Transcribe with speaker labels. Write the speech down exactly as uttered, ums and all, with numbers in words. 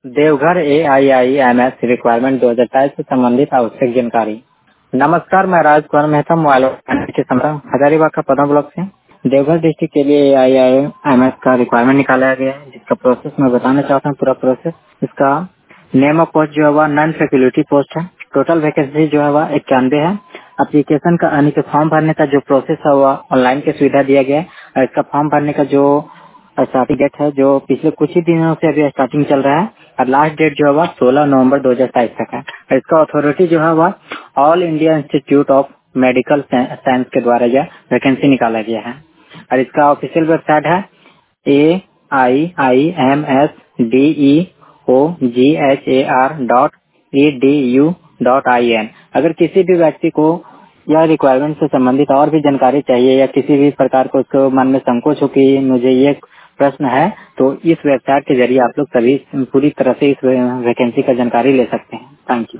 Speaker 1: Deoghar A I I M S requirement दो हजार अट्ठाईस से संबंधित आवश्यक जानकारी। नमस्कार, मैं राजकुमार मेहता मोबाइल के संपर्क हजारीबाग का पदम ब्लॉक से देवघर डिस्ट्रिक्ट के लिए A I I M S का रिक्वायरमेंट निकाला गया है, जिसका प्रोसेस मैं बताना चाहता हूँ। पूरा प्रोसेस इसका नेम ऑफ पोस्ट जो है वह नॉन फैकल्टी पोस्ट है। टोटल वैकेंसी जो है वह इक्यानवे है। एप्लीकेशन का यानी कि फॉर्म भरने का जो प्रोसेस है वह ऑनलाइन की सुविधा दिया गया है और इसका फॉर्म भरने का जो स्टार्टिंग डेट है जो पिछले कुछ ही दिनों से अभी स्टार्टिंग चल रहा है और लास्ट डेट जो है वह सोलह नवंबर दो हजार तेईस तक है। और इसका अथॉरिटी जो है वह all India institute of medical science के द्वारा यह वैकेंसी निकाला गया है। और इसका ऑफिशियल वेबसाइट है A I I M S D E O G H A R dot E D U dot I N. अगर किसी भी व्यक्ति को यह रिक्वायरमेंट से संबंधित और भी जानकारी चाहिए या किसी भी प्रकार को उसको मन में संकोच हो कि मुझे ये प्रश्न है, तो इस वेबसाइट के जरिए आप लोग सभी पूरी तरह से इस वैकेंसी का जानकारी ले सकते हैं। Thank you.